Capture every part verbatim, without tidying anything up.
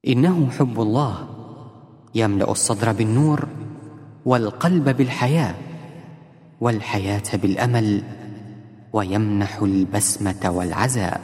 إنه حب الله يملأ الصدر بالنور والقلب بالحياة والحياة بالأمل، ويمنح البسمة والعزاء.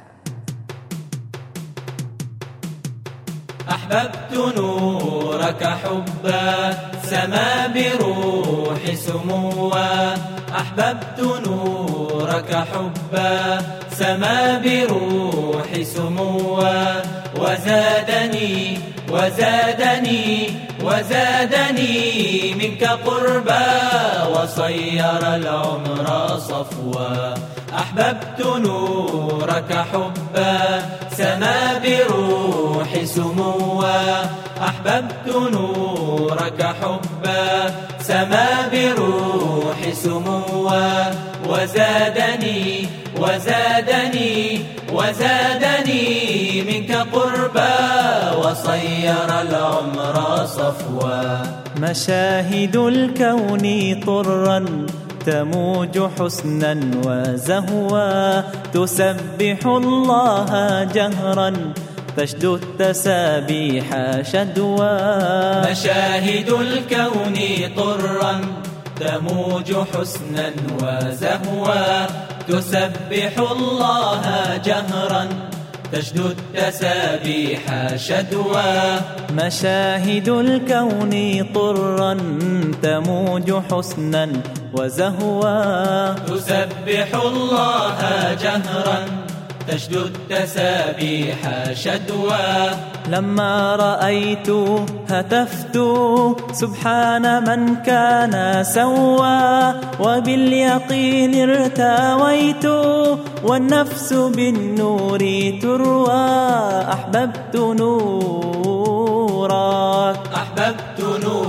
أحببت نورك حبا سما بروح سموا، أحببت نورك حبا سما بروح سموا، وزادني وزادني وزادني منك قربا، وصير العمر صفوا. أحببت نورك حبا سما بروح سموا، أحببت نورك حبا سما بروح سموا، وزادني وزادني وزادني منك قربا، وصير العمر صفوا. مشاهد الكون طرا تموج حسنا وزهوا، تسبح الله جهرا تشدو التسابيح شدوا. مشاهد الكون طرا تموج حسنا وزهوا، تسبح الله جهرا تشدو التسابيح شدوا. مشاهد الكون طرا تموج حسنا وزهوا، تسبح الله جهرا تشدو التسابيح شدوا. لما رأيت هتفت سبحان من كان سوى، وباليقين ارتويت والنفس بالنور تروى. أحببت نورك أحببت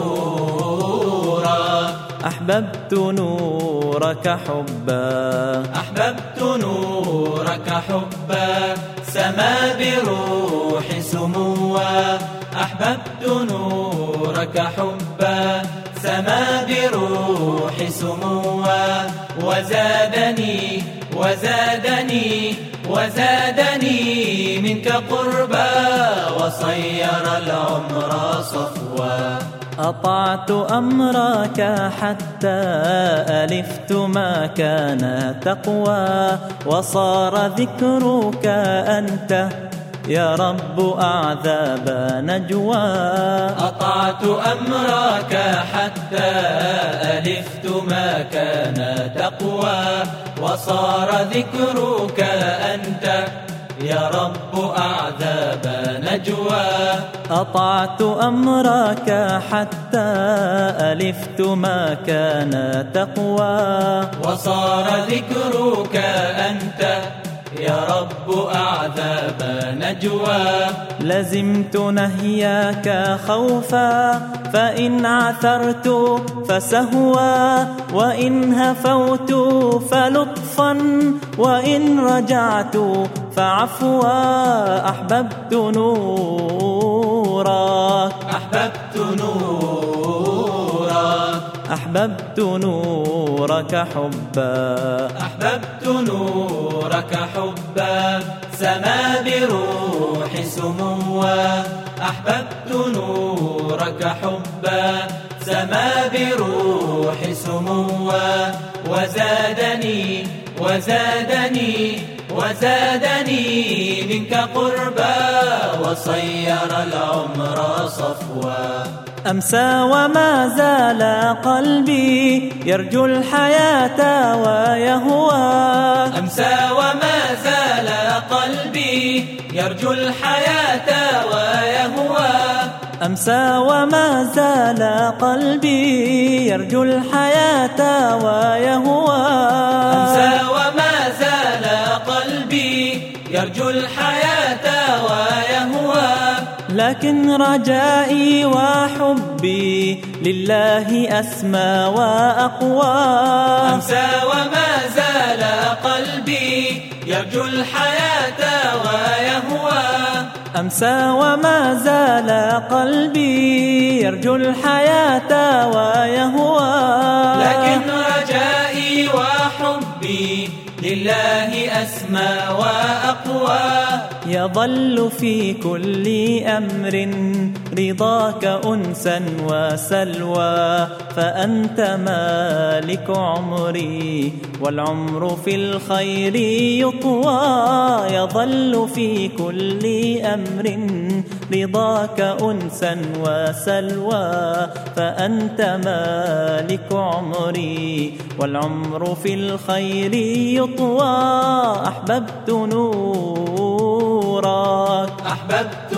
نورك أحببت نورك حبا، أحببت نورك حبا سما بروح سموا، أحببت نورك حبا سما بروح سموا، وزادني وزادني وزادني منك قربا، وصير العمر صفوا. أطعت أمرك حتى ألفت ما كان تقوى، وصار ذكرك أنت يا رب أعذاب نجوى. أطعت أمرك حتى ألفت ما كان تقوى، وصار ذكرك أنت يا رب أعذاب نجوى. أطعت أمرك حتى ألفت ما كان تقوى، وصار ذكرك أنت يا رب أعذاب نجوى. لزمت نهياك خوفا فإن عثرت فسهوا، وإن هفوت فلطفا وإن رجعت فعفوا. أحببت نورك أحببت نورك أحببت نورك حبا، أحببت نورك حبا سما بروح سموا، أحببت نورك حبا سما بروح سموا، وزادني وزادني وزادني منك قربا، وصير العمر صفوا. أمسى وما زال قلبي يرجو الحياة ويهوى، أمسى وما زال قلبي يرجو الحياة ويهوى، أمسى وما زال قلبي يرجو الحياة ويهوى، أمسى وما زال قلبي يرجو الحياة ويهوى. لكن رجائي وحبي لله أسمى وأقوى، أمسى وما زال قلبي يرجو الحياة ويهوى، أمسى وما زال قلبي يرجو الحياة ويهوى. لكن رجائي وحبي لله أسمى وأقوى، يظل في كل أمر رضاك أنسا وسلوى. فأنت مالك عمري والعمر في الخير يطوى. يظل في كل أمر رضاك أنسا وسلوى. فأنت مالك عمري والعمر في الخير يطوى. أحببت نورك أحببت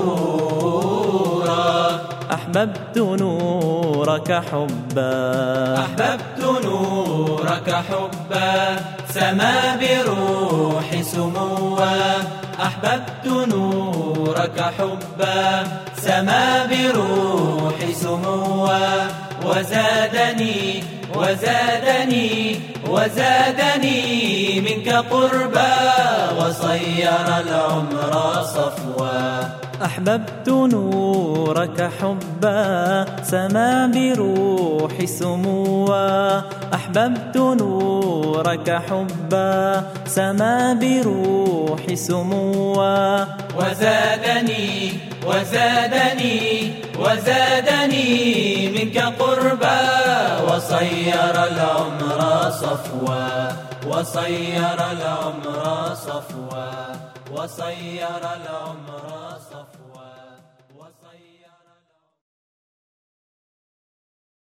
نورك أحببت نورك حبا أحببت نورك حبا سما بروح سموا. أحببت نورك حبا سما بروح سموا. وزادني وزادني وزادني منك قربا وصير العمر صفوا. أحببت نورك حبا سما بروح سموا. أحببت نورك حبا سما بروح سموا. وزادني وزادني وزادني منك قربا وصير العمر صفوا. وصير العمر صفوا. وصير العمر صفوا.